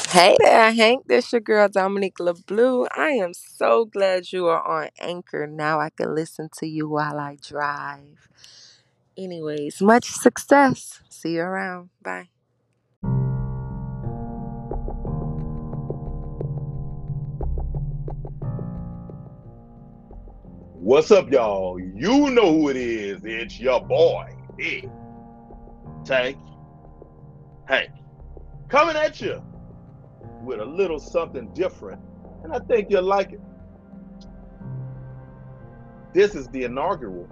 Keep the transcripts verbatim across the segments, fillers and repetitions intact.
Hey there, Hank. This your girl Dominique LeBlue. I am so glad you are on Anchor. Now I can listen to you while I drive. Anyways, much success. See you around. Bye. What's up, y'all? You know who it is. It's your boy, Big Tank Hank, coming at you with a little something different, and I think you'll like it. This is the inaugural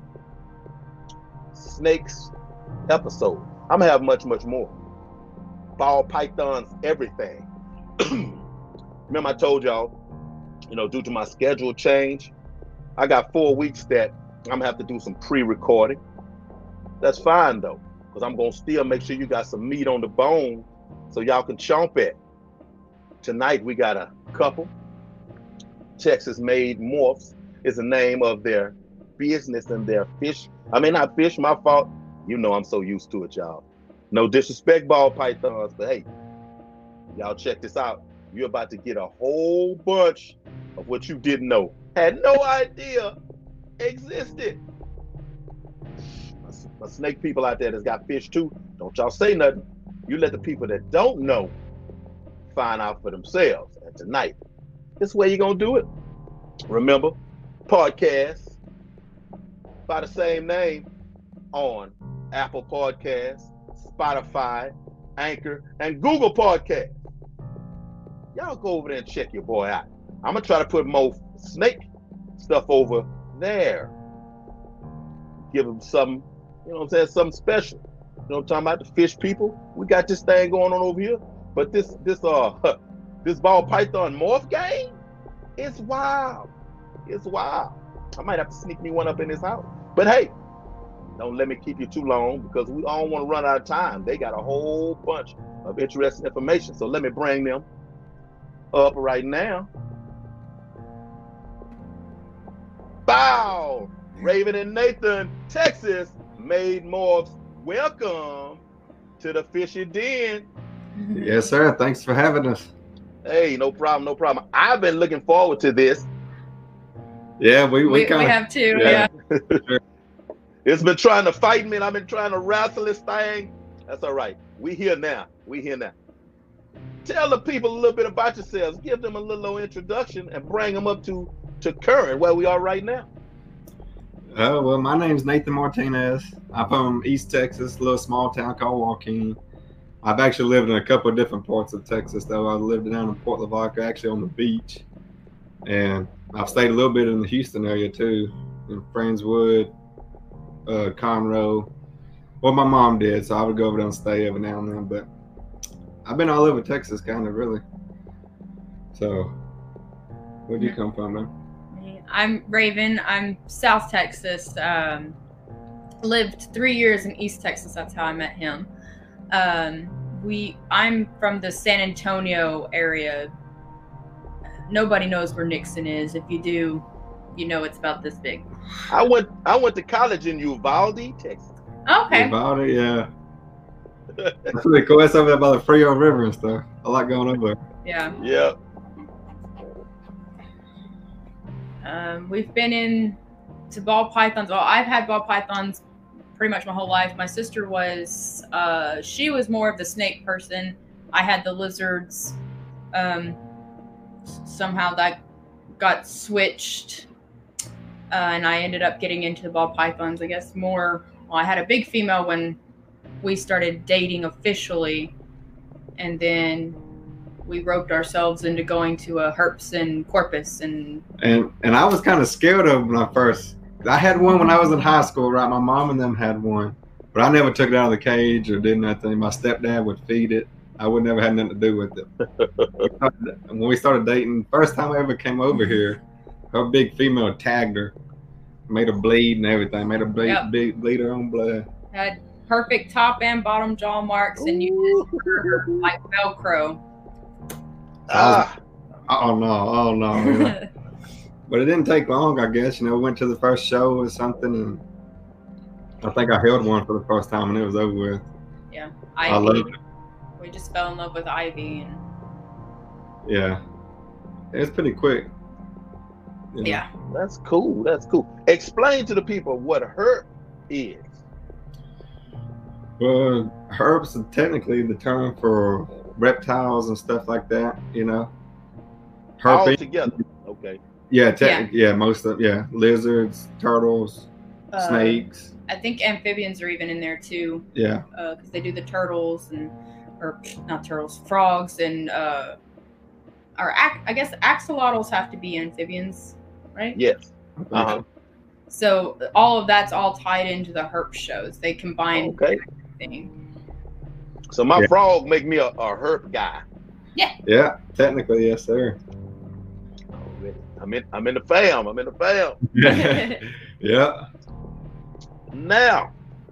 Snakes episode. I'm gonna have much, much more. Ball pythons, everything. Remember, I told y'all, you know, due to my schedule change, I got four weeks that I'm gonna have to do some pre-recording. That's fine though, because I'm gonna still make sure you got some meat on the bone so y'all can chomp it. Tonight we got a couple. Texas Made Morphs is the name of their business and their fish. I mean, not fish, my fault. You know I'm so used to it, y'all. No disrespect, ball pythons, but hey, y'all check this out. You're about to get a whole bunch of what you didn't know, had no idea existed. My snake people out there that's got fish too, don't y'all say nothing. You let the people that don't know find out for themselves. And tonight, this way you're gonna do it. Remember, podcast by the same name on Apple Podcasts, Spotify, Anchor, and Google Podcasts. Y'all go over there and check your boy out. I'm gonna try to put more snake stuff over there. Give them something, you know what I'm saying, something special. You know what I'm talking about? The fish people. We got this thing going on over here. But this this uh this ball python morph game, it's wild. It's wild. I might have to sneak me one up in this house. But hey, don't let me keep you too long because we all want to run out of time. They got a whole bunch of interesting information. So let me bring them up right now. Bow! Raven and Nathan, Texas Made Morphs. Welcome to the Fishy Den. Yes, sir. Thanks for having us. Hey, no problem, no problem. I've been looking forward to this. Yeah, we we, we, kinda, we have too. Yeah. yeah. It's been trying to fight me, and I've been trying to wrestle this thing. That's all right. We here now. We here now. Tell the people a little bit about yourselves. Give them a little introduction and bring them up to to current where we are right now. Oh, well, my name's Nathan Martinez. I'm from East Texas, a little small town called Joaquin. I've actually lived in a couple of different parts of Texas, though. I lived down in Port Lavaca, actually on the beach. And I've stayed a little bit in the Houston area, too, in Friendswood, uh, Conroe. Well, my mom did, so I would go over there and stay every now and then. But I've been all over Texas, kind of, really. So, where'd you come from, man? I'm Raven. I'm South Texas. Um, lived three years in East Texas. That's how I met him. Um, we. I'm from the San Antonio area. Nobody knows where Nixon is. If you do, you know it's about this big. I went. I went to college in Uvalde, Texas. Okay. Uvalde, yeah. That's really cool. That's over there by the Frio River and stuff. I like going over there. Yeah. Yeah. Um, we've been in to ball pythons. Well, I've had ball pythons pretty much my whole life. My sister was, uh, she was more of the snake person. I had the lizards. Um, somehow that got switched, uh, and I ended up getting into the ball pythons. I guess more. Well, I had a big female when we started dating officially, and then we roped ourselves into going to a Herps and Corpus, and and and I was kind of scared of when I first. I had one when I was in high school, right? My mom and them had one, but I never took it out of the cage or did nothing. My stepdad would feed it. I would never had nothing to do with it. When we started dating, first time I ever came over here, her big female tagged her, made her bleed and everything, made her bleed, Yep. bleed, bleed her own blood. had perfect top and bottom jaw marks, and you just her like Velcro. Ah. Oh no, oh no. Man. But it didn't take long, I guess. You know, we went to the first show or something, and I think I held one for the first time, and it was over with. Yeah, I Ivy. loved it. We just fell in love with Ivy, and Yeah, it's pretty quick. you know. Yeah. That's cool. That's cool. Explain to the people what herp is. Well, herbs are technically the term for reptiles and stuff like that. You know, All herping. together. Okay. Yeah, technically, yeah. yeah, most of yeah, lizards, turtles, Uh, snakes. I think amphibians are even in there too. Yeah. Because uh, they do the turtles and, or not turtles, frogs and, uh, or ac- I guess axolotls have to be amphibians, right? Yes. Uh-huh. So all of that's all tied into the herp shows. They combine Okay. everything. So my Yeah. frog make me a, a herp guy. Yeah, technically, yes, sir. Already. I'm in. I'm in the fam. I'm in the fam. Yeah. Now,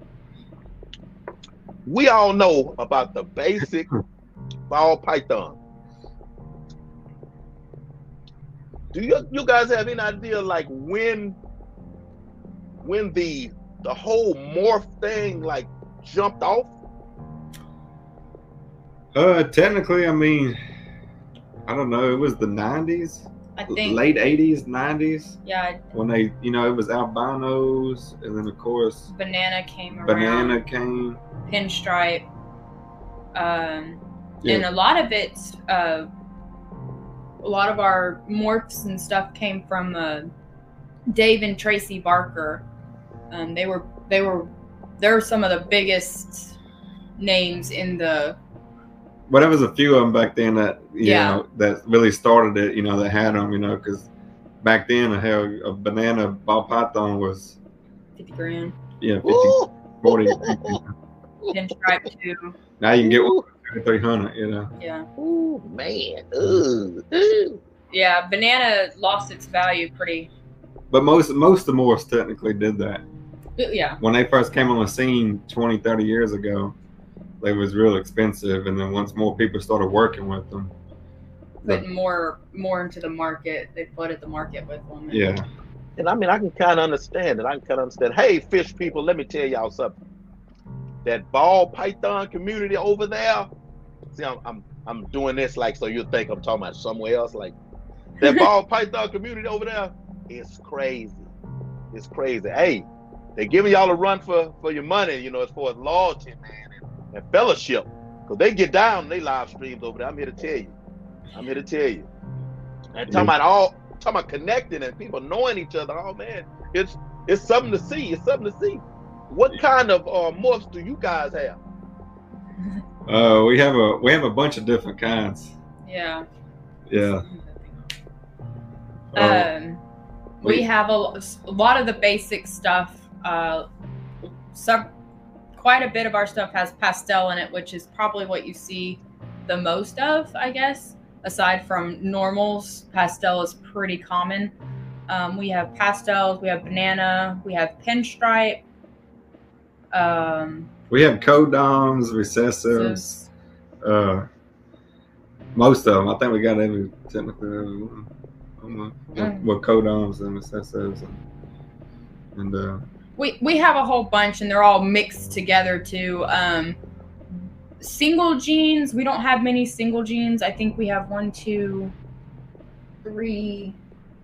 we all know about the basic ball python. Do you you guys have any idea like when when the the whole morph thing like jumped off? Uh, technically, I mean, I don't know. It was the nineties, I think. late eighties, nineties, Yeah, when they, you know, it was albinos, and then of course banana came around. banana came. Pinstripe. Um, Yeah. And a lot of it, uh, a lot of our morphs and stuff came from uh, Dave and Tracy Barker. Um, they were they were they're some of the biggest names in the. But there was a few of them back then that you Yeah. know that really started it. You know, that had them. You know, because back then, hell, a banana ball python was fifty grand. yeah, fifty, Ooh. forty. Pinstripe too. Now you can get one Ooh. for three hundred. You know. Yeah. Ooh, man. Ooh, ooh. Yeah, banana lost its value pretty. But most most of the morphs technically did that. Yeah. When they first came on the scene twenty, thirty years ago, they was real expensive. And then once more people started working with them, the- Putting more more into the market, they flooded the market with them. yeah. And I mean, I can kind of understand it. I can kind of understand. Hey, fish people, let me tell y'all something. That ball python community over there. See, I'm I'm, I'm doing this like so you'll think I'm talking about somewhere else. Like that ball python community over there is crazy. It's crazy. Hey, they're giving y'all a run for for your money. You know, as far as loyalty, man, and, and fellowship. Because they get down, they live streams over there. I'm here to tell you. I'm here to tell you. And talking about all. Talking about connecting and people knowing each other. Oh man, it's it's something to see. It's something to see. What kind of uh, morphs do you guys have? Uh, we have a we have a bunch of different kinds. Yeah. Yeah. Uh, Um, we we- have a, a lot of the basic stuff. Uh, some, quite a bit of our stuff has pastel in it, which is probably what you see the most of, I guess. Aside from normals, pastel is pretty common. Um, we have pastels, we have banana, we have pinstripe. Um, we have codoms, recessives. Uh, most of them. I think we got every technically every one. Um, Mm. With codoms and recessives and and uh, we we have a whole bunch, and they're all mixed together too. Um, single genes, we don't have many single genes. I think we have one, two, three,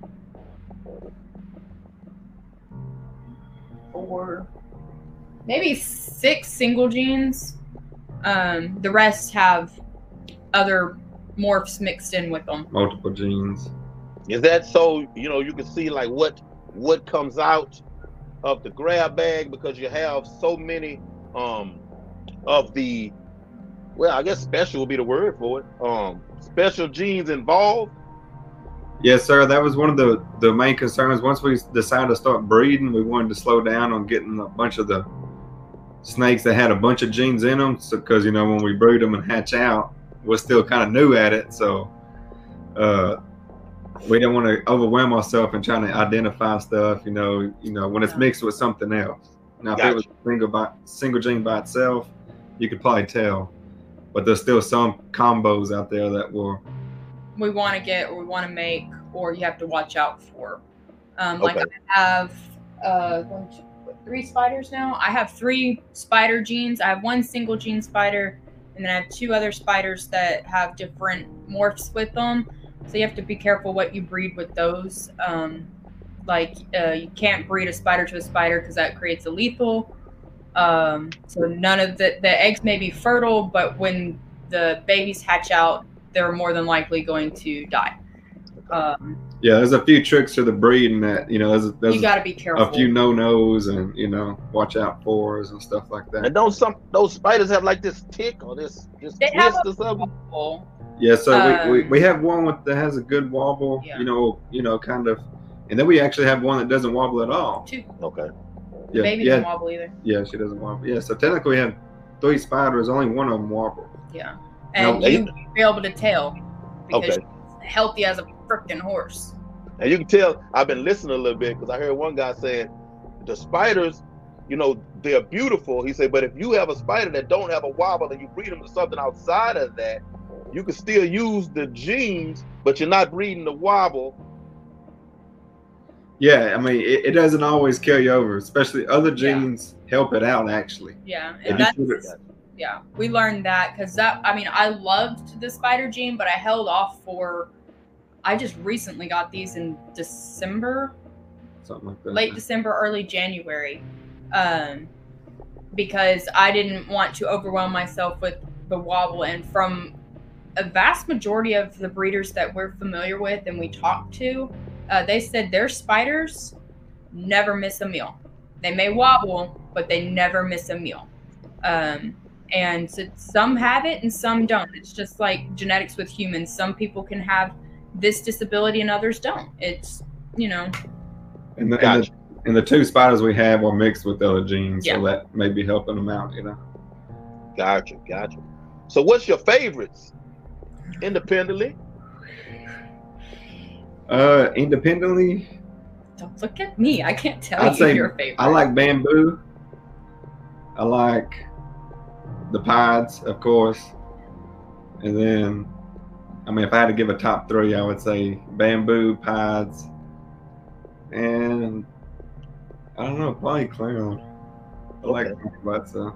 four, maybe six single genes. Um, the rest have other morphs mixed in with them. multiple genes. Is that so? You know, you can see like what what comes out of the grab bag because you have so many um of the. Well, I guess special would be the word for it. Um, special genes involved. Yes, sir. That was one of the, the main concerns. Once we decided to start breeding, we wanted to slow down on getting a bunch of the snakes that had a bunch of genes in them. So, because, you know, when we breed them and hatch out, we're still kind of new at it. So uh, we didn't want to overwhelm ourselves in trying to identify stuff, you know, you know, when it's mixed with something else. Now, if it was a single, by, single gene by itself, you could probably tell. But there's still some combos out there that will. We want to get or we want to make or you have to watch out for. Um, like Okay. I have uh, one, two, three spiders now. I have three spider genes. I have one single gene spider and then I have two other spiders that have different morphs with them. So you have to be careful what you breed with those. Um, like uh, you can't breed a spider to a spider because that creates a lethal. Um, so none of the the eggs may be fertile, but when the babies hatch out, they're more than likely going to die. Um, yeah, there's a few tricks to the breeding that, you know, there's, there's you got to be careful. a few no-nos and, you know, watch out fors and stuff like that. And don't some those spiders have like this tick or this this They twist have or something? Wobble. Yeah, so Um, we, we, we have one with, that has a good wobble, Yeah. you know, you know, kind of, and then we actually have one that doesn't wobble at all. Two. Okay. Yeah, Baby yeah, doesn't wobble either. yeah, she doesn't wobble. Yeah, so technically we have three spiders, only one of them wobble. Yeah. And No, you they- be able to tell because Okay. she's healthy as a freaking horse. And you can tell I've been listening a little bit because I heard one guy saying the spiders, you know, they're beautiful. He said, but if you have a spider that don't have a wobble and you breed them to something outside of that, you can still use the genes, but you're not breeding the wobble. Yeah, I mean, it, it doesn't always carry over, especially other Yeah. genes help it out, actually. Yeah. Yeah. And that's, yeah. We learned that because that, I mean, I loved the spider gene, but I held off for, I just recently got these in December, Something like that. late December, early January, um, because I didn't want to overwhelm myself with the wobble. And from a vast majority of the breeders that we're familiar with and we talk to, uh, they said their spiders never miss a meal. They may wobble, but they never miss a meal. Um, and so some have it and some don't. It's just like genetics with humans. Some people can have this disability and others don't. It's, you know. And the, Gotcha. and, the, and the two spiders we have are mixed with other genes, Yeah. so that may be helping them out, you know. Gotcha, gotcha. So what's your favorites independently? Uh, independently, Don't look at me. I can't tell I'd you say your favorite. I like bamboo. I like the pieds, of course. And then, I mean, if I had to give a top three, I would say bamboo, pieds, and I don't know, probably clown. I like Okay. but so.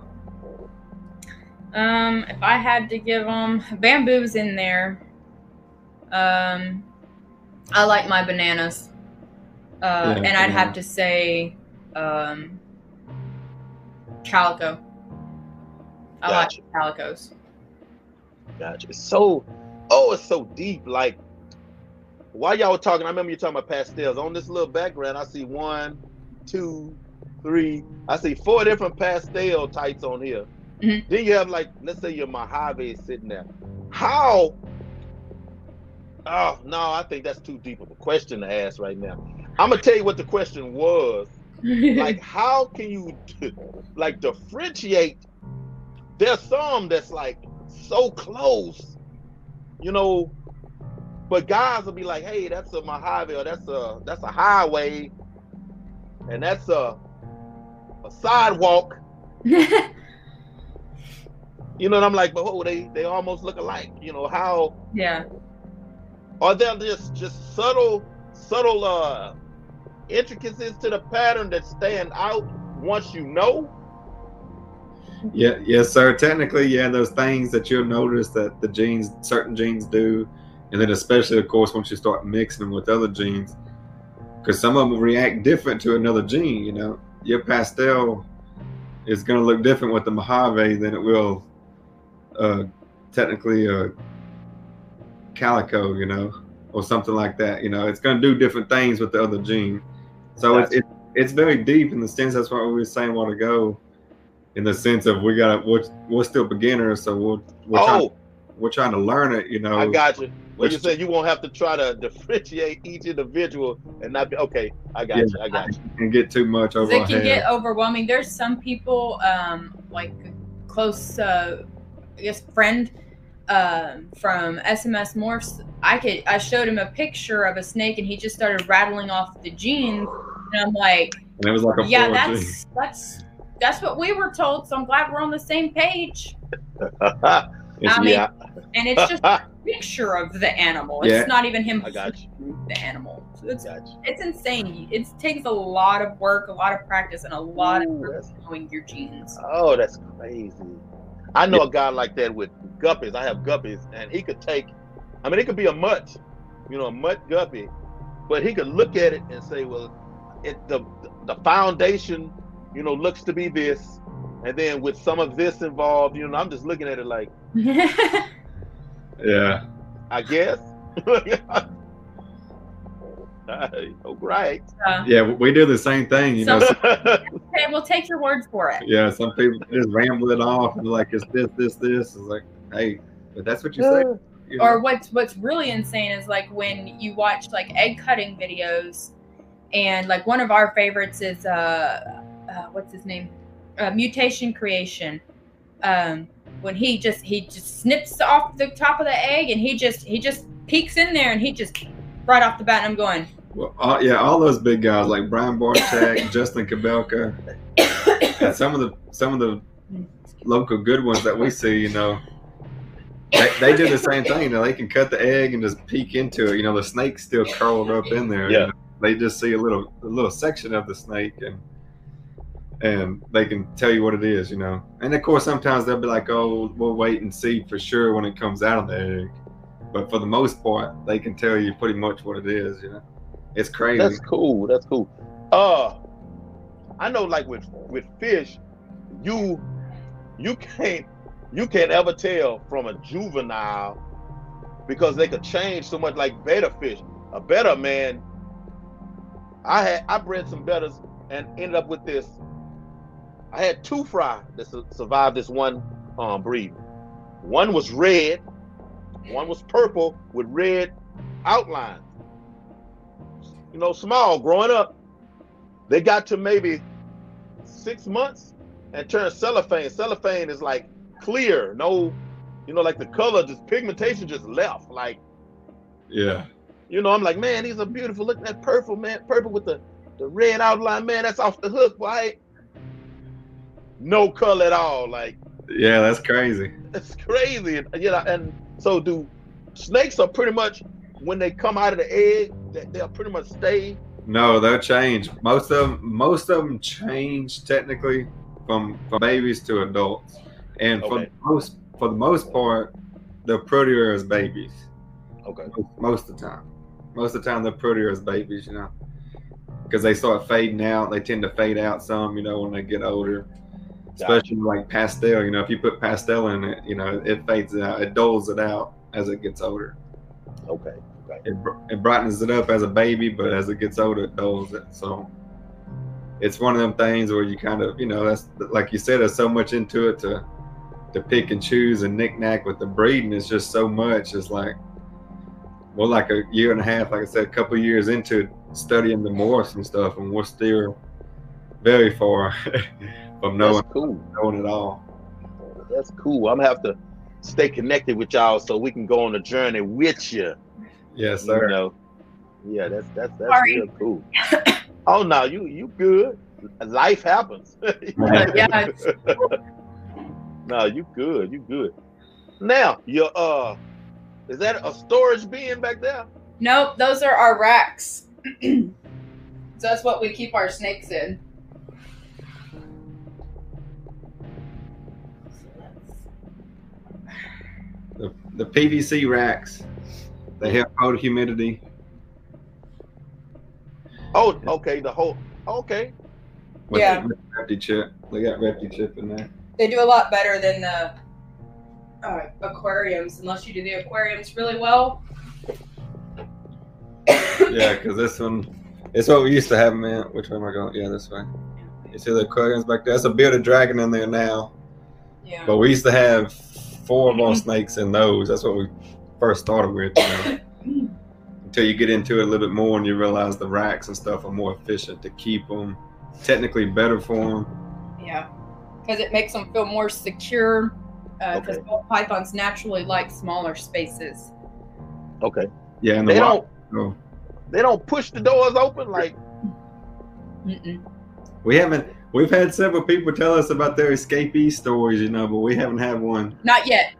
Um, if I had to give them, bamboo's in there. Um, I like my bananas. Uh, Yeah, and I'd have banana. to say, um, calico. I Gotcha. like calicos. Gotcha. It's so, oh, it's so deep. Like, while y'all were talking, I remember you talking about pastels. On this little background, I see one, two, three. I see four different pastel types on here. Mhm. Then you have, like, let's say your Mojave is sitting there. How? Oh, no, I think that's too deep of a question to ask right now. I'm going to tell you what the question was. Like, how can you, like, differentiate? There's some that's, like, so close, you know, but guys will be like, hey, that's a Mojave, or that's a that's a highway, and that's a a sidewalk. You know, and I'm like, but oh, they they almost look alike. You know, how Yeah. are there just just subtle subtle uh intricacies to the pattern that stand out once you know? Yeah, yes, sir. Technically, yeah, those things that you'll notice that the genes, certain genes do, and then especially, of course, once you start mixing them with other genes, because some of them react different to another gene. You know, your pastel is going to look different with the Mojave than it will, uh, technically, a calico. You know, or something like that. You know, it's going to do different things with the other gene. So it's it, it's very deep in the sense. That's what we were saying a while ago. In the sense of we got we're, we're still beginners, so we're we're, Oh, trying, we're trying to learn it, you know. I got you. Well, you Which- said you won't have to try to differentiate each individual and not be okay. I got Yeah. you. I got you. and get too much over It our can head. get overwhelming. There's some people, um, like a close, uh, I guess, friend um, from S M S Morphs. I could, I showed him a picture of a snake, and he just started rattling off the genes, and I'm like, and it was like a yeah, four G. that's that's that's what we were told. So I'm glad we're on the same page. It's- I mean, yeah, and it's just a picture of the animal. It's Yeah. not even him I got you. shooting the animal. So it's Got you. it's insane. It takes a lot of work, a lot of practice, and a lot Ooh, of that's- knowing your genes. Oh, that's crazy. I know a guy like that with guppies. I have guppies, and he could take, I mean, it could be a mutt, you know, a mutt guppy, but he could look at it and say, well, it the the foundation, you know, looks to be this, and then with some of this involved, you know, I'm just looking at it like, Yeah. I guess. Oh, right. Uh, Yeah, we do the same thing, you So- know. okay, we'll take your words for it. Yeah, some people just ramble it off and like it's this, this, this. It's like, hey, but that's what you say. You know? Or what's what's really insane is like when you watch like egg cutting videos, and like one of our favorites is uh, uh what's his name, uh, Mutation Creation. Um, when he just he just snips off the top of the egg and he just he just peeks in there and he just right off the bat. And I'm going, Well, all, yeah, all those big guys like Brian Barczyk, Justin Kabelka, and some of the some of the local good ones that we see, you know, they, they do the same thing. You know, they can cut the egg and just peek into it. You know, the snake's still curled up in there. Yeah. You know? They just see a little a little section of the snake and and they can tell you what it is. You know, and of course sometimes they'll be like, oh, we'll wait and see for sure when it comes out of the egg. But for the most part, they can tell you pretty much what it is. You know, it's crazy. That's cool. That's cool. Uh, I know, like with with fish, you you can't you can't ever tell from a juvenile because they could change so much. Like betta fish, a betta man. I had I bred some bettas and ended up with this. I had two fry that su- survived this one um, breed. One was red, one was purple with red outlines. You know, small growing up. They got to maybe six months and turned cellophane. Cellophane is like clear, no, you know, like the color, just pigmentation just left. Like, Yeah. you know, I'm like, man, these are beautiful. Look at that purple, man, purple with the, the red outline, man, that's off the hook, boy. No color at all. Like, Yeah, that's crazy. it's crazy. And, you know, and so do snakes are pretty much, when they come out of the egg, they, they'll pretty much stay. No, they'll change. Most of them, most of them change technically from, from babies to adults, and for Okay. the most for the most part, they're prettier as babies. Okay. Most, most of the time, most of the time they're prettier as babies. You know, because they start fading out. They tend to fade out some. You know, when they get older, especially like pastel. You know, if you put pastel in it, you know, it fades out. It dulls it out as it gets older. Okay. Okay. It, br- it brightens it up as a baby, but as it gets older, it dulls it. So it's one of them things where you kind of, you know, that's like you said, there's so much into it to to pick and choose and knick-knack with the breeding. It's just so much. It's like, well, like a year and a half, like I said, a couple of years into studying the morphs and stuff, and we're still very far from knowing, That's cool. knowing it all. That's cool. I'm gonna have to stay connected with y'all so we can go on a journey with you. Yes, You sir. know. Yeah, that's that's that's Sorry. real cool. Oh no, you you good. Life happens. Yeah. No, you good. You good. Now, your uh, is that a storage bin back there? Nope, those are our racks. So that's what we keep our snakes in. The, the P V C racks, they help hold humidity. Oh, okay. The whole. Okay. With Yeah. the Repti chip. They got Repti chip in there. They do a lot better than the uh, aquariums, unless you do the aquariums really well. Yeah, because this one, it's what we used to have them in. Which way am I going? Yeah, this way. You see the aquariums back there? That's a bearded dragon in there now. Yeah. But we used to have four of our snakes in those. That's what we first started with. You know? Until you get into it a little bit more and you realize the racks and stuff are more efficient to keep them. Technically better for them. Yeah. Because it makes them feel more secure. Because Okay. ball pythons naturally like smaller spaces. Okay. Yeah, and the They wild- don't. oh, They don't push the doors open like. Mm-mm. we haven't. We've had several people tell us about their escapee stories, you know, but we haven't had one. Not yet.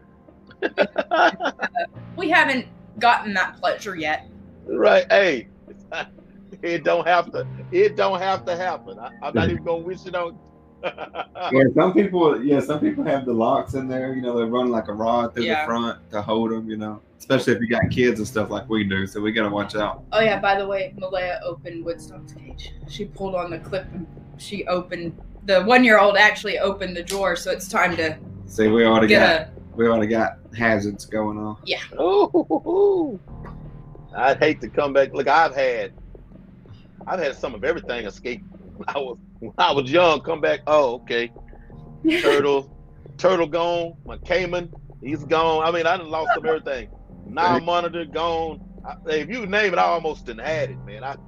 We haven't gotten that pleasure yet. Right. Hey, it don't have to. It don't have to happen. I, I'm not even gonna wish it on. Yeah, some people, yeah, some people have the locks in there. You know, they run like a rod through Yeah. the front to hold them. You know, especially if you got kids and stuff like we do. So we gotta watch out. Oh yeah, by the way, Malaya opened Woodstock's cage. She pulled on the clip and she opened the one-year-old actually opened the drawer, so it's time to See, we already get got a we already got hazards going on. Ooh, I'd hate to come back. Look, I've had, I've had some of everything escape. When I was when I was young. Come back. Oh, okay. Turtle, turtle gone. My Cayman, he's gone. I mean, I done lost some everything. Now monitor gone. I, if you name it, I almost done had it, man. I,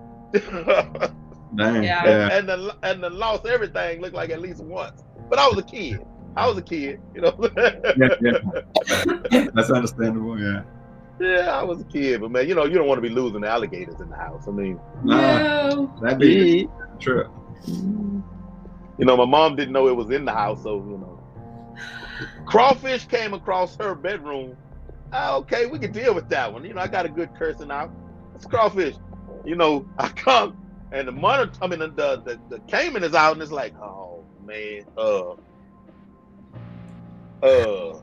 Dang. Yeah. Yeah. and the and the lost everything looked like at least once. But I was a kid. I was a kid, you know. Yeah, yeah. That's understandable. Yeah. Yeah, I was a kid, but man, you know, you don't want to be losing the alligators in the house. I mean, Nah, No. that'd be a trip. you know, my mom didn't know it was in the house, so you know. Crawfish came across her bedroom. Ah, okay, we can deal with that one. You know, I got a good cursing out. It's crawfish. You know, I come and the monitor, I mean, the the, the Cayman is out, and it's like, oh man, uh, uh.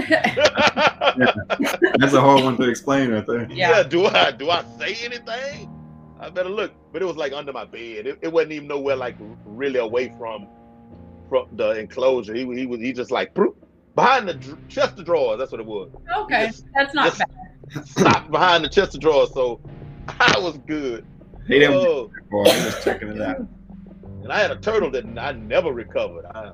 That's a hard one to explain right there. Yeah. Yeah. do I do I say anything? I better look, but it was like under my bed. It, it wasn't even nowhere like really away from from the enclosure. He he was he just like "Broop," behind the dr- chest of drawers. That's what it was. Okay, Just- that's not just bad. stopped behind the chest of drawers, so I was good. He didn't Oh, before. He was checking it out. and I had a turtle that I never recovered. I,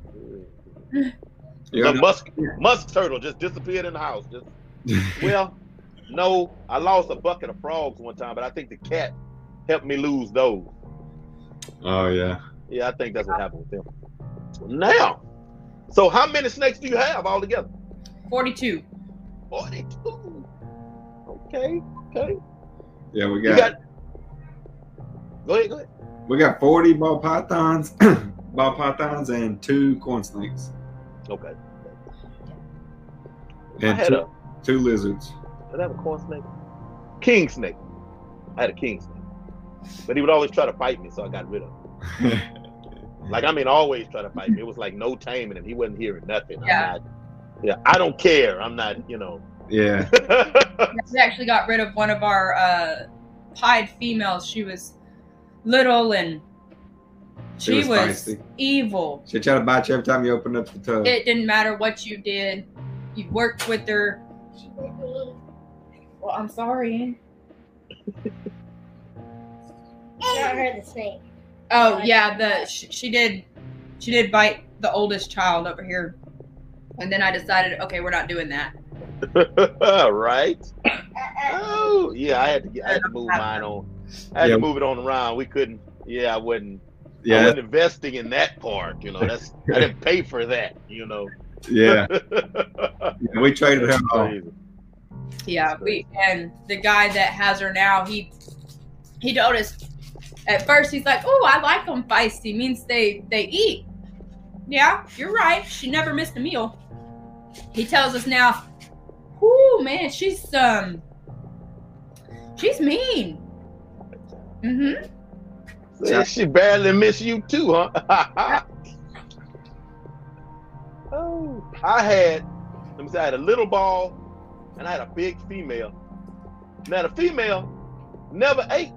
You the know, musk musk turtle just disappeared in the house. Just well, no, I lost a bucket of frogs one time, but I think the cat helped me lose those. oh yeah. Yeah, I think that's what happened with them. Now, so how many snakes do you have altogether? Forty-two. forty-two. Okay, okay. Yeah, we You got, got. Go ahead, go ahead. we got forty ball pythons, ball pythons, and two corn snakes, Okay. I and had two, a. two lizards. Did I have a corn snake? King snake. I had a king snake, but he would always try to fight me, so I got rid of him. Like I mean, always try to fight me. It was like no taming him. He wasn't hearing nothing. Yeah. I'm not, yeah. I don't care. I'm not. You know. Yeah. We actually got rid of one of our uh, pied females. She was little and she, She was was, feisty. evil. She tried to bite you every time you opened up the tub. It didn't matter what you did. You worked with her. Well, I'm sorry. Not her, the snake. Oh yeah, the she, she did she did bite the oldest child over here, and then I decided, okay, we're not doing that. Right. Oh yeah, I had to get. I had to move mine on. I had Yeah. to move it on around. We couldn't. Yeah, I wasn't. I yeah. wasn't investing in that part. You know, that's I didn't pay for that. You know. Yeah. Yeah, we traded her off. Crazy. Yeah, we and the guy that has her now, he he told us at first, he's like, oh, I like them feisty, means they they eat. Yeah, you're right. She never missed a meal. He tells us now, whoo, man, she's um she's mean. Mm-hmm. Yeah, she barely miss you too, huh? Oh, I had. Let me say, I had a little ball, and I had a big female. Now the female never ate.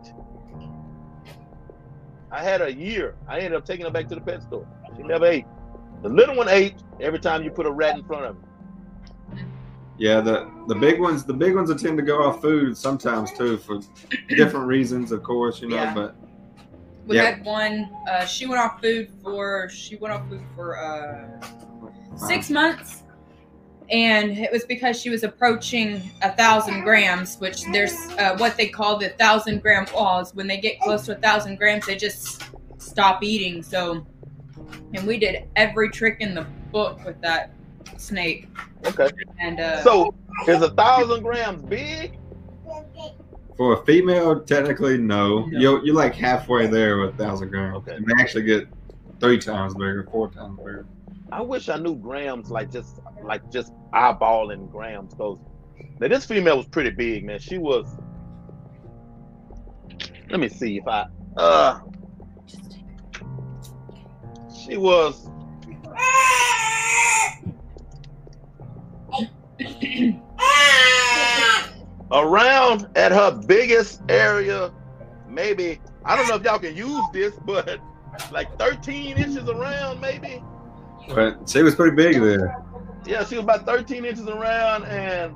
I had her a year. I ended up taking her back to the pet store. She never ate. The little one ate every time you put a rat in front of her. Yeah, the the big ones, the big ones will tend to go off food sometimes too for different reasons, of course, you know. Yeah. But We Yeah. had one, uh, she went off food for, she went off food for uh, six months. And it was because she was approaching a thousand grams, which there's uh, what they call the thousand gram laws. When they get close to a thousand grams, they just stop eating. So, and we did every trick in the book with that snake. Okay. And uh, So is a thousand grams big? for a female, technically, no. No. You're you're like halfway there with thousand grams. Okay. And they actually get three times bigger, four times bigger. I wish I knew grams, like just like just eyeballing grams. Cause now this female was pretty big, man. She was. Let me see if I. Uh. she was around at her biggest area, maybe, I don't know if y'all can use this, but like thirteen inches around, maybe. But she was pretty big there. Yeah, she was about thirteen inches around and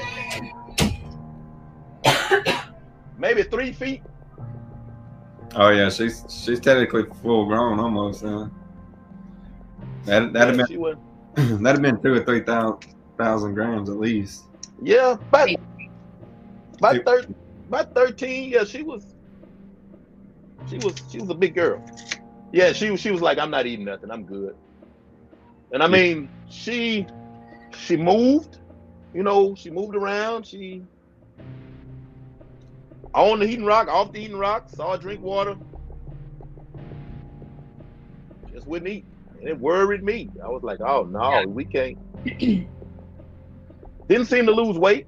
maybe three feet. Oh yeah, she's she's technically full grown almost. Huh? That that'd Yeah, have she was, been that'd have been two or three thousand thousand grams at least. yeah, about, about, thir about thirteen. Yeah, she was she was she was a big girl. Yeah, she she was like, I'm not eating nothing, I'm good. And I mean, she she moved, you know, she moved around, she on the eating rock, off the eating rock, saw her drink water. Just wouldn't eat. And it worried me. I was like, oh no, we can't. Didn't seem to lose weight.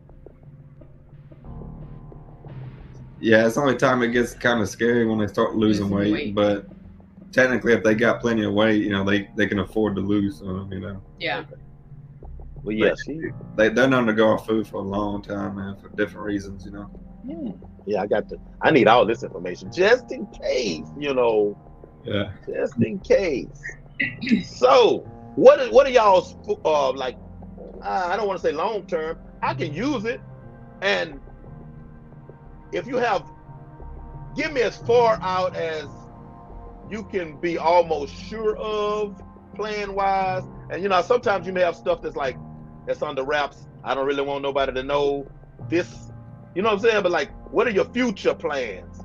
Yeah, it's the only time it gets kind of scary when they start losing, Losing weight, weight. But technically, if they got plenty of weight, you know, they, they can afford to lose some, you know. Yeah. Well, yeah, she, They, they're known to go off food for a long time, man, for different reasons, you know. yeah, I got to, I need all this information just in case, you know, Yeah. just in case. So, what are, what are y'all's, uh, like, uh, I don't want to say long term, I can use it, and if you have, give me as far out as you can be almost sure of plan wise. And you know, sometimes you may have stuff that's like, that's under wraps. I don't really want nobody to know this, you know what I'm saying? But like, what are your future plans?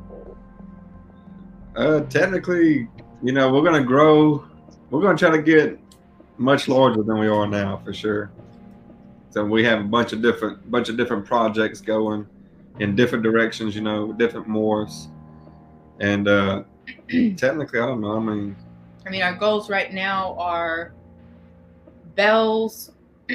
Uh, technically, you know, we're gonna grow. We're gonna try to get much larger than we are now, for sure. So we have a bunch of different, bunch of different projects going in different directions. You know, different morphs, and uh, technically, I don't know. I mean, I mean, our goals right now are bells,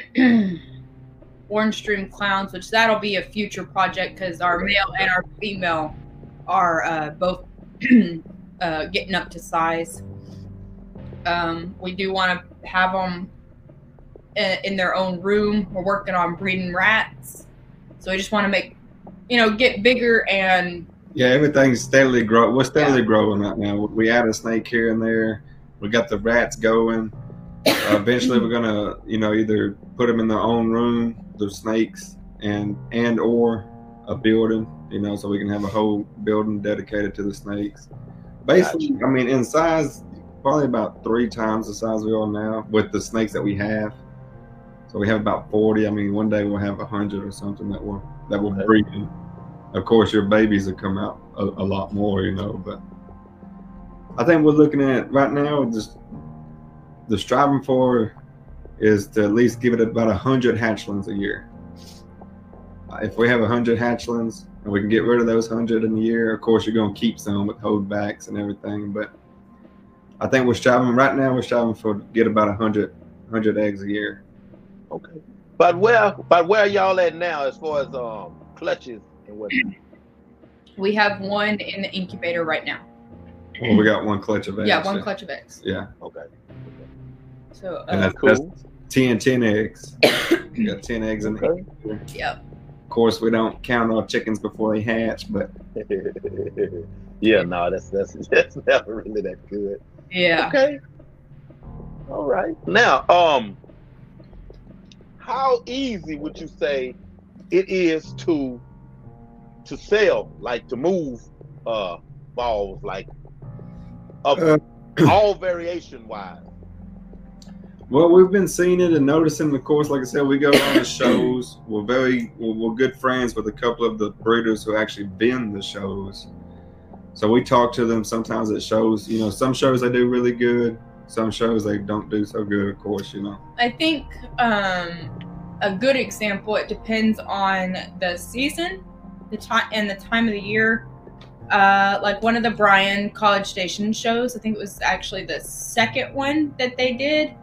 orange stream clowns, which that'll be a future project because our male and our female are uh, both uh, getting up to size. Um, we do want to have them in, in their own room. We're working on breeding rats, so we just want to make, you know, get bigger and. yeah, everything's steadily grow. We're steadily Yeah. growing right now. We add a snake here and there. We got the rats going. Uh, eventually, we're gonna, you know, either put them in their own room, the snakes, and and or a building, you know, so we can have a whole building dedicated to the snakes. Basically, I mean, in size, probably about three times the size we are now with the snakes that we have. So we have about forty. I mean, one day we'll have a hundred or something that will that will Okay. breed. Of course, your babies will come out a, a lot more, you know. But I think we're looking at right now, just the striving for is to at least give it about a hundred hatchlings a year. Uh, If we have a hundred hatchlings and we can get rid of those hundred in a year, of course, you're going to keep some with holdbacks and everything. But I think we're striving right now. We're striving for get about a hundred hundred eggs a year. Okay. But where, but where y'all at now as far as um clutches and what? We have one in the incubator right now. Well, we got one clutch of eggs. Yeah, one clutch of eggs. Yeah, Okay. So, and uh, that's, that's Cool. ten, ten eggs. We got ten eggs in the Okay. incubator. yep. Of course, we don't count our chickens before they hatch, but Yeah, no, that's that's that's never really that good. Yeah. Okay. All right. Now, um, how easy would you say it is to to sell, like to move uh balls, like of Uh, all variation wise? well, we've been seeing it and noticing. Of course, like I said, we go on the shows. We're very, we're, we're good friends with a couple of the breeders who actually been the shows. So we talk to them sometimes at shows. You know, some shows they do really good. Some shows they don't do so good. Of course, you know. I think um, a good example, it depends on the season, the time, and the time of the year. Uh, like one of the Bryan College Station shows, I think it was actually the second one that they did.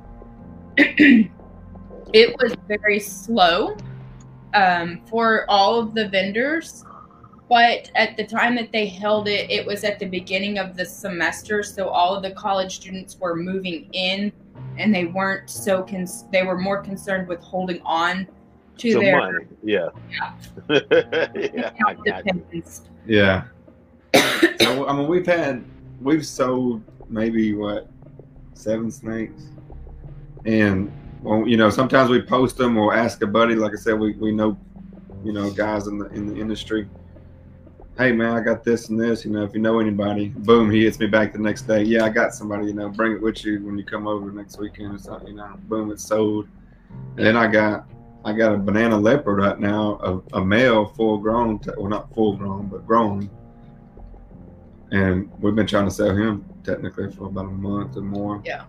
It was very slow um, for all of the vendors. but at the time that they held it, it was at the beginning of the semester, so all of the college students were moving in, and they weren't so cons- they were more concerned with holding on to Some their money. Yeah. Yeah. Yeah, I got you. dependence. Yeah. So, I mean, we've had, we've sold maybe, what, seven snakes? And, well, you know, sometimes we post them or ask a buddy. Like I said, we, we know, you know, guys in the in the industry. Hey, man, I got this and this. You know, if you know anybody, boom, he hits me back the next day. Yeah, I got somebody, you know, bring it with you when you come over next weekend or something, you know, boom, it's sold. And then I got, I got a banana leopard right now, a, a male full grown, well, not full grown, but grown. And we've been trying to sell him technically for about a month or more. Yeah.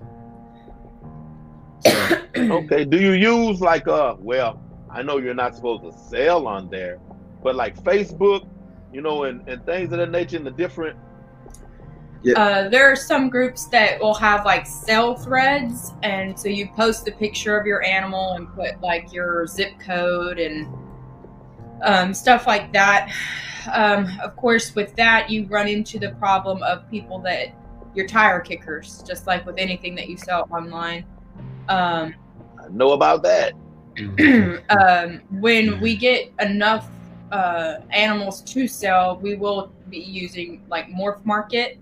So, Okay. Do you use like uh well, I know you're not supposed to sell on there, but like Facebook, you know, and, and things of that nature in the different Uh, there are some groups that will have like sell threads, and so you post a picture of your animal and put like your zip code and um, stuff like that. Um, of course, with that, you run into the problem of people that your tire kickers, just like with anything that you sell online. Um, I know about that. um, when we get enough uh, animals to sell, we will be using like Morph Market.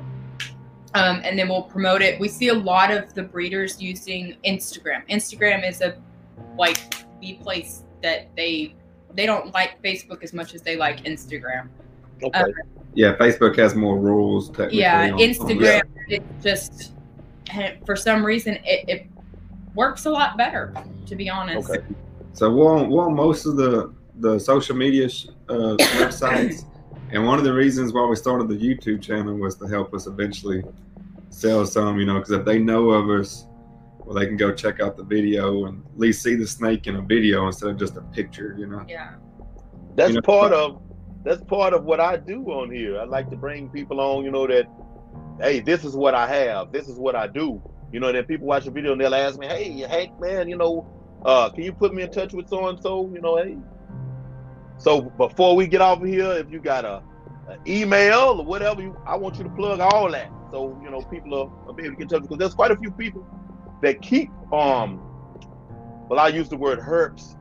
Um, and then we'll promote it. We see a lot of the breeders using Instagram. Instagram is a like the place that they they don't like Facebook as much as they like Instagram. Okay. Uh, yeah, Facebook has more rules technically. yeah, on- Instagram on it just and for some reason it, it works a lot better. To be honest. Okay. So we're on, we're on most of the, the social media sh- uh, websites. And one of the reasons why we started the YouTube channel was to help us eventually sell some, you know, because if they know of us, well, they can go check out the video and at least see the snake in a video instead of just a picture, you know. Yeah. That's You know- part of that's part of what I do on here. I like to bring people on, you know, that hey, this is what I have, this is what I do. You know, and then people watch the video and they'll ask me, hey, Hank, man, you know, uh, can you put me in touch with so and so? You know, hey. So before we get off of here, if you got a, a email or whatever, you, I want you to plug all that. So, you know, people are, are able to get in touch because there's quite a few people that keep um well, I use the word herps.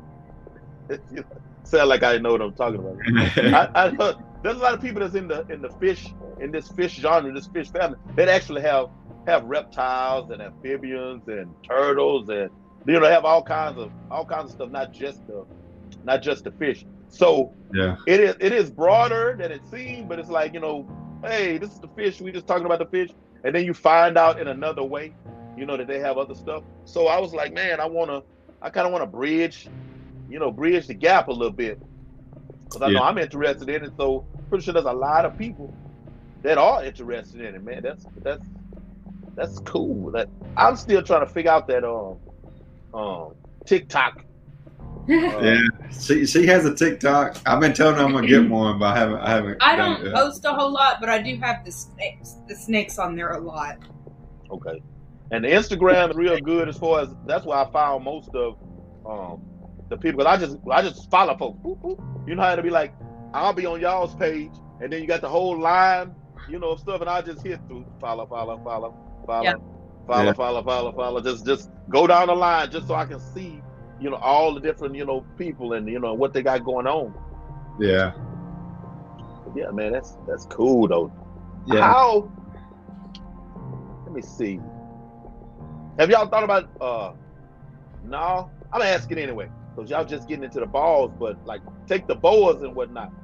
Sound like I know what I'm talking about. I, I know there's a lot of people that's in the in the fish in this fish genre, this fish family, that actually have have reptiles and amphibians and turtles and you know have all kinds of all kinds of stuff, not just the not just the fish. So Yeah. it is it is broader than it seems, but it's like, you know, hey, this is the fish. We just talking about the fish, and then you find out in another way, you know, that they have other stuff. So I was like, man, I wanna, I kind of want to bridge, you know, bridge the gap a little bit, because I Yeah. know I'm interested in it. So pretty sure there's a lot of people that are interested in it, man. That's that's that's cool. That I'm still trying to figure out that um um TikTok. Uh, Yeah, she she has a TikTok. I've been telling her I'm gonna get one, but I haven't. I haven't. I done don't it yet. post a whole lot, but I do have the snakes the snakes on there a lot. Okay. And the Instagram is real good as far as that's where I found most of um the people. Cause I just I just follow folks. Boop, boop. You know how to be like, I'll be on y'all's page, and then you got the whole line, you know, of stuff, and I just hit through follow, follow, follow, follow, Yeah. follow, Yeah. follow, follow, follow. Just just go down the line just so I can see, you know, all the different, you know, people and you know what they got going on. Yeah. But yeah, man, that's that's cool though. Yeah. How? Let me see. Have y'all thought about? uh No, I'm gonna ask it anyway, because y'all just getting into the balls. But like, take the boas and whatnot.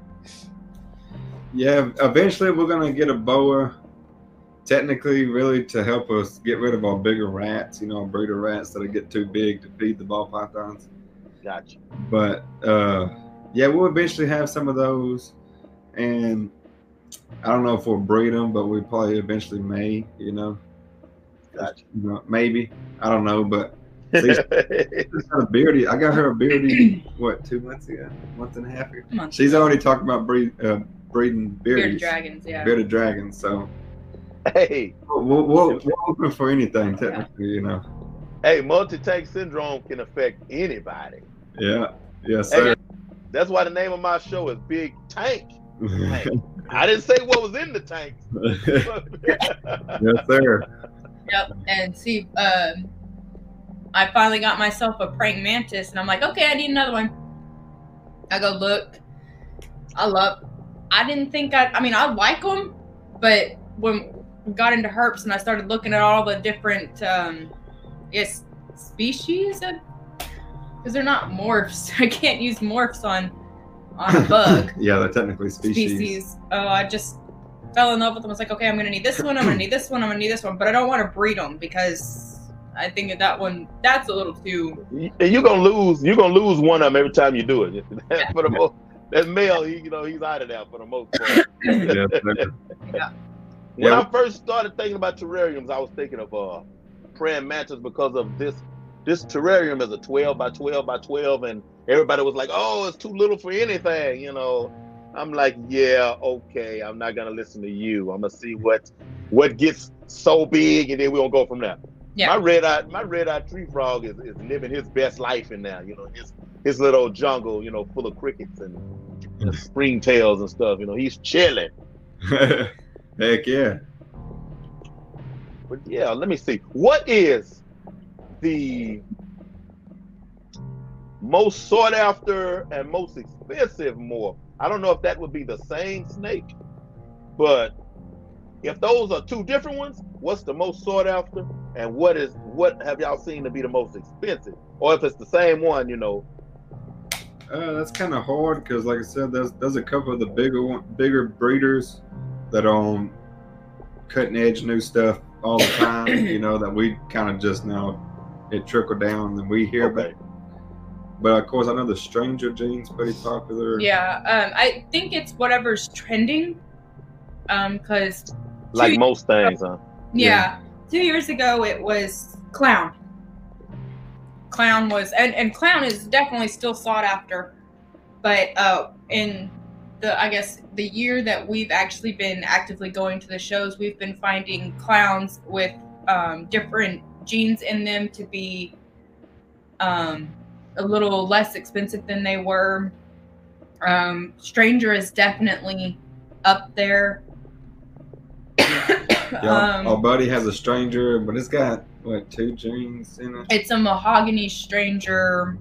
Yeah. Eventually, we're gonna get a boa. Technically, really, to help us get rid of our bigger rats, you know, breeder rats that get too big to feed the ball pythons. Gotcha. But uh, yeah, we'll eventually have some of those, and I don't know if we'll breed them, but we probably eventually may, you know. Gotcha. You know, maybe, I don't know, but she's got a beardy. I got her a beardy what two months ago, month and a half ago. Months She's ago. already talking about breed, uh, breeding beardies, Bearded dragons, yeah. bearded dragons. So Hey, we're, we're, we're open for anything, technically, you know. hey, multi-tank syndrome can affect anybody. Yeah, yes, sir. Hey, that's why the name of my show is Big Tank. Hey, I didn't say what was in the tank. Yes, sir. Yep. And see, um, I finally got myself a praying mantis, and I'm like, okay, I need another one. I go look. I love. I didn't think I. I mean, I like them, but when we got into herps and I started looking at all the different, um, I guess, species, because they're not morphs. I can't use morphs on on a bug. Yeah, they're technically species. Species. Oh, I just fell in love with them. I was like, okay, I'm gonna need this one. I'm gonna need this one. I'm gonna need this one, but I don't want to breed them because I think that, that one that's a little too. And you're gonna lose. You're gonna lose one of them every time you do it. For the most, that male, he, you know, he's out of there for the most part. Yes, sir. Yeah. When Yeah. I first started thinking about terrariums, I was thinking of uh, praying mantis because of this. This terrarium is a twelve by twelve by twelve, and everybody was like, "Oh, it's too little for anything," you know. I'm like, "Yeah, okay. I'm not gonna listen to you. I'm gonna see what what gets so big, and then we're gonna go from there." Yeah. My red eye, my red eye tree frog is, is living his best life in there. You know, his his little jungle, you know, full of crickets and, and springtails and stuff. You know, he's chilling. Heck yeah. But yeah, let me see. What is the most sought after and most expensive morph? I don't know if that would be the same snake, but if those are two different ones, what's the most sought after, and what is what have y'all seen to be the most expensive? Or if it's the same one, you know. Uh, that's kind of hard because, like I said, there's there's a couple of the bigger one, bigger breeders that are on cutting edge new stuff all the time. You know, that we kind of just now it trickled down and we hear Okay. about. But of course, I know the stranger gene's pretty popular. Yeah. Um, I think it's whatever's trending. Um, because Like most things, huh? yeah, two years ago it was clown. Clown was, and, and clown is definitely still sought after, but uh, in the, I guess, the year that we've actually been actively going to the shows, we've been finding clowns with um, different genes in them to be um, a little less expensive than they were. Um, Stranger is definitely up there. Yeah, um, our buddy has a stranger, but it's got what two genes in it? It's a mahogany stranger.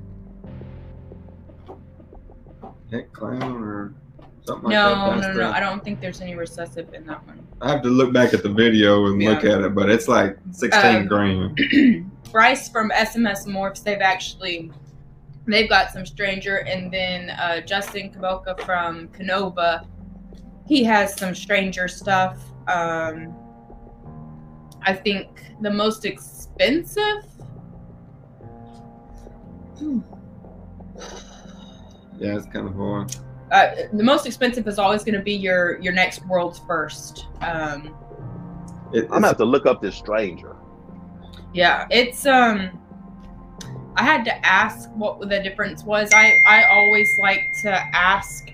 Heck, clown or something like No, that. no, That's no, no. the- I don't think there's any recessive in that one. I have to look back at the video and Yeah. look at it, but it's like sixteen Um, grand. Bryce from S M S Morphs, they've actually, they've got some stranger. And then uh, Justin Kaboka from Canova, he has some stranger stuff. Um, I think the most expensive. Hmm. Yeah, it's kind of hard. Uh, the most expensive is always going to be your your next world's first. Um, It, I'm gonna have to look up this stranger. yeah, it's um. I had to ask what the difference was. I I always like to ask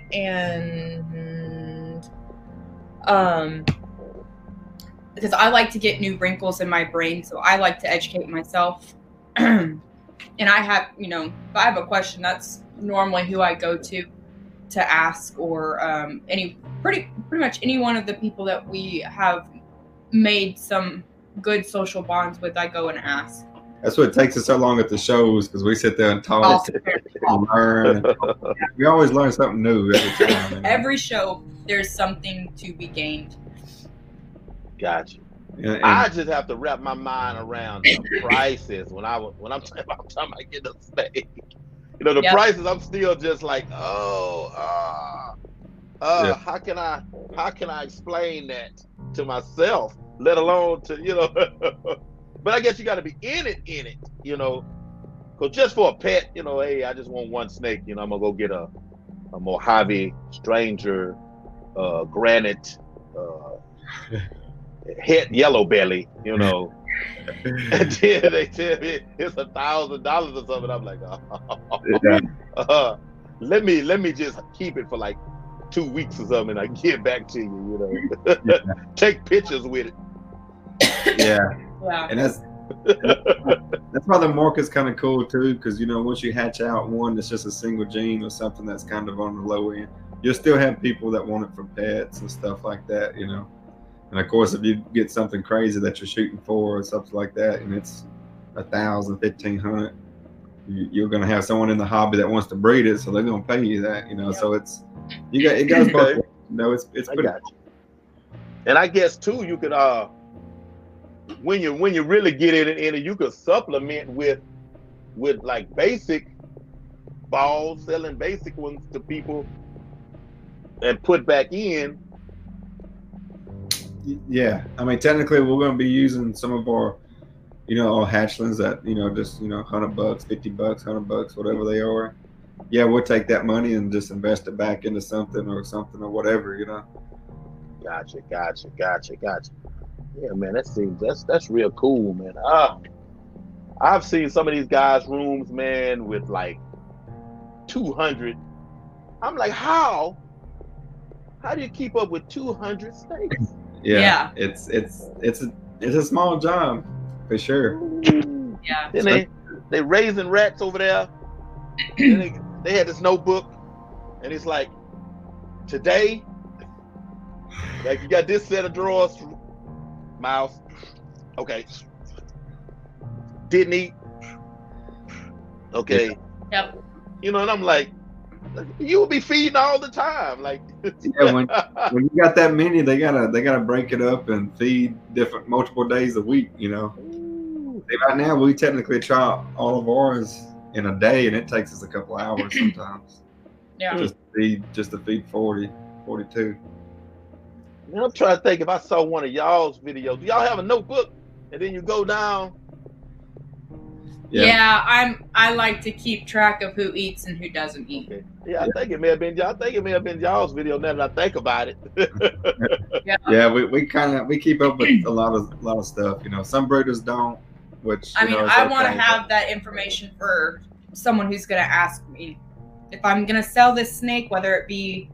and um because I like to get new wrinkles in my brain, so I like to educate myself. And I have, you know, if I have a question, that's normally who I go to to ask, or um, any pretty pretty much any one of the people that we have made some good social bonds with. I go and ask. That's what takes us so long at the shows because we sit there and talk I'll and learn. And we always learn something new every time. you know? Every show, there's something to be gained. Gotcha. And- and- I just have to wrap my mind around the prices when I when I'm talking about, time I get a snake. You know, the Yep. prices. I'm still just like, oh, uh, uh, Yeah. how can I how can I explain that to myself? Let alone to you know. But I guess you got to be in it, in it, you know. Because just for a pet, you know, hey, I just want one snake. You know, I'm gonna go get a a Mojave stranger, uh, granite. Uh, Het yellow belly, you know, and then they tell me it's a thousand dollars or something. I'm like, oh, yeah. uh, let me let me just keep it for like two weeks or something. And I get back to you, you know. Yeah. Take pictures with it. Yeah. Yeah. And that's that's why the mork is kind of cool too, because you know once you hatch out one that's just a single gene or something that's kind of on the low end, you'll still have people that want it for pets and stuff like that, you know. And of course, if you get something crazy that you're shooting for or something like that, and it's a thousand, fifteen hundred, you, you're going to have someone in the hobby that wants to breed it, so they're going to pay you that, you know. Yep. So it's you got it goes both ways. You know, it's it's I pretty. got you. And I guess too, you could uh, when you when you really get in it, in it, you could supplement with with like basic balls, selling basic ones to people, and put back in. Yeah, I mean, technically, we're going to be using some of our, you know, our hatchlings that, you know, just, you know, hundred bucks, fifty bucks, hundred bucks, whatever they are. Yeah, we'll take that money and just invest it back into something or something or whatever, you know. Gotcha, gotcha, gotcha, gotcha. Yeah, man, that seems that's that's real cool, man. Ah, I've seen some of these guys' rooms, man, with like two hundred. I'm like, how? How do you keep up with two hundred snakes? Yeah, Yeah. it's it's it's a it's a small job for sure. Ooh. Yeah. Then they they raising rats over there. Then they, they had this notebook, and it's like, today, like you got this set of drawers, mouse. Okay. Didn't eat. Okay. Yep. You know, and I'm like, you will be feeding all the time, like. Yeah, when when you got that many, they gotta they gotta break it up and feed different multiple days a week. You know, see, right now we technically try all of ours in a day, and it takes us a couple hours sometimes. Yeah. Just to feed just to feed forty, forty-two. Man, I'm trying to think if I saw one of y'all's videos. Do y'all have a notebook, and then you go down? Yeah. Yeah, I'm. I like to keep track of who eats and who doesn't eat. Okay. Yeah, I think it may have been y'all. I think it may have been y'all's video. Now that I think about it. Yeah. Yeah, we, we kind of we keep up with a lot of a lot of stuff. You know, some breeders don't. Which I you mean, know, is I want to okay, have but- that information for someone who's going to ask me if I'm going to sell this snake, whether it be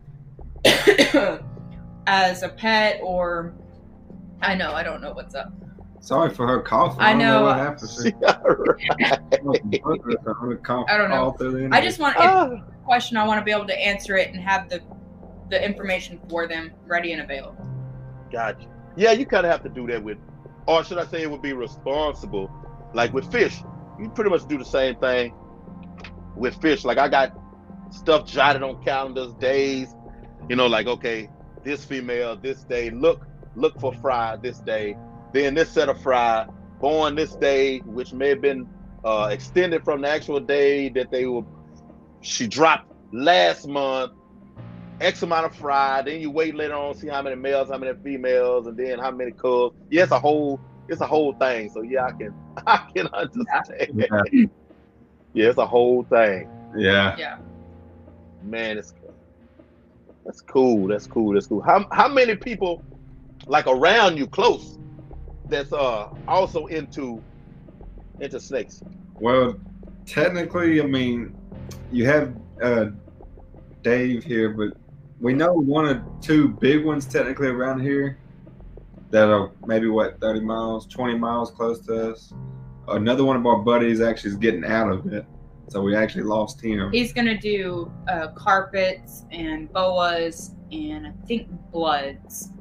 as a pet or I know I don't know what's up. Sorry for her coughing. I don't know. what happened. She- Yeah, right. her cough I don't know. all through the I internet. just want if Ah. there's a question. I want to be able to answer it and have the the information for them ready and available. Gotcha. Yeah, you kind of have to do that with, or should I say, it would be responsible. Like with fish, you pretty much do the same thing with fish. Like I got stuff jotted on calendars, days. You know, like okay, this female this day. Look, look for fry this day. Then this set of fry born this day, which may have been uh, extended from the actual day that they were. She dropped last month. X amount of fry. Then you wait later on, see how many males, how many females, and then how many cubs. Yeah, it's a whole, it's a whole thing. So yeah, I can, I can understand. Yeah. Yeah, it's a whole thing. Yeah. Yeah. Man, it's that's cool. That's cool. That's cool. How how many people like around you close that's uh also into into snakes? Well, technically, I mean, you have uh, Dave here, but we know one or two big ones technically around here that are maybe what thirty miles, twenty miles close to us. Another one of our buddies actually is getting out of it, so we actually lost him. He's gonna do uh, carpets and boas and I think bloods.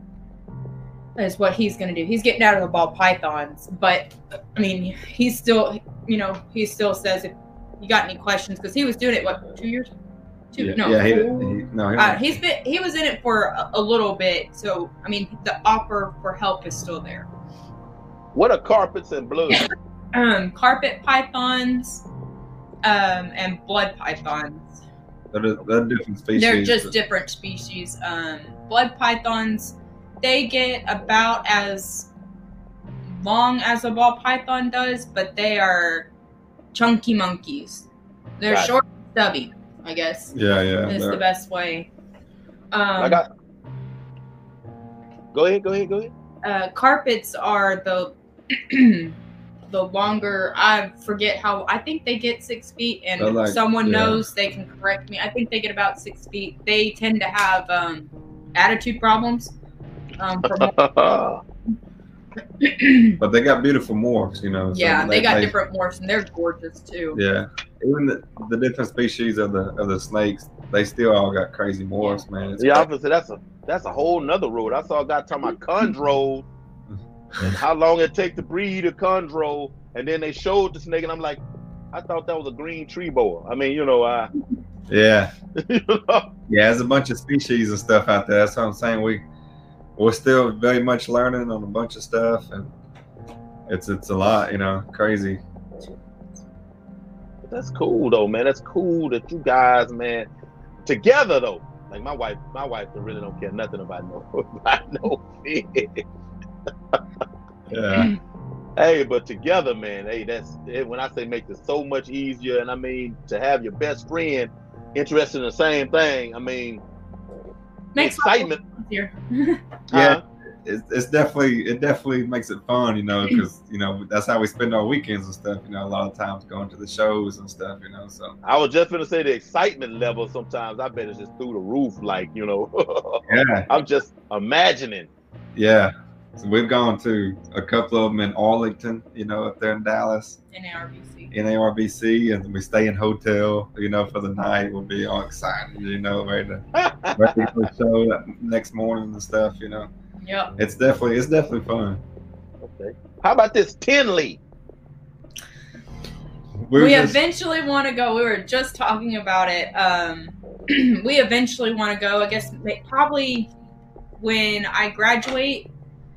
Is what he's gonna do. He's getting out of the ball pythons, but I mean, he's still, you know, he still says if you got any questions, because he was doing it what two years, two Yeah, no, yeah, he, four? he, no, he, Uh, he's been he was in it for a, a little bit, so I mean, the offer for help is still there. What are carpets and blood? Um, carpet pythons, um, and blood pythons. they're, they're different species. They're just but- different species. Um, blood pythons, they get about as long as a ball python does, but they are chunky monkeys. They're Gotcha. short and stubby, I guess. Yeah, yeah. Is they're- the best way. Um, I got. Go ahead. Go ahead. Go ahead. uh, carpets are the the longer. I forget how. I think they get six feet, and They're if like- someone yeah. knows, they can correct me. I think they get about six feet. They tend to have um, attitude problems. Um, for more, But they got beautiful morphs, you know. So Yeah, they got they, different morphs, and they're gorgeous too. Yeah, even the, the different species of the of the snakes, they still all got crazy morphs, man. It's Yeah, crazy. obviously that's a that's a whole nother road. I saw a guy talking about chondros and how long it take to breed a chondro, and then they showed the snake, and I'm like, I thought that was a green tree boa. I mean, you know, I Yeah, you know, yeah. There's a bunch of species and stuff out there. That's what I'm saying. We we're still very much learning on a bunch of stuff, and it's it's a lot, you know, crazy. that's cool though, man. That's cool that you guys, man, together though. Like my wife, my wife really don't care nothing about no about no fish. Yeah, Hey, but together, man, hey, that's it, when I say makes it so much easier. And I mean, to have your best friend interested in the same thing, I mean, Makes excitement. here. yeah. Huh? It's, it's definitely it definitely makes it fun, you know, because you know that's how we spend our weekends and stuff. You know, a lot of times going to the shows and stuff. You know, so I was just gonna say the excitement level sometimes I bet it's just through the roof, like, you know. yeah, I'm just imagining. yeah. So we've gone to a couple of them in Arlington, you know, up there in Dallas, N A R B C. N A R B C, and we stay in hotel, you know, for the night. We'll be all excited, you know, ready to, ready for the show that next morning and stuff. You know, Yep. it's definitely it's definitely fun. Okay. How about this Tinley? We, We were just- eventually want to go. We were just talking about it. Um, we eventually want to go. I guess may- probably when I graduate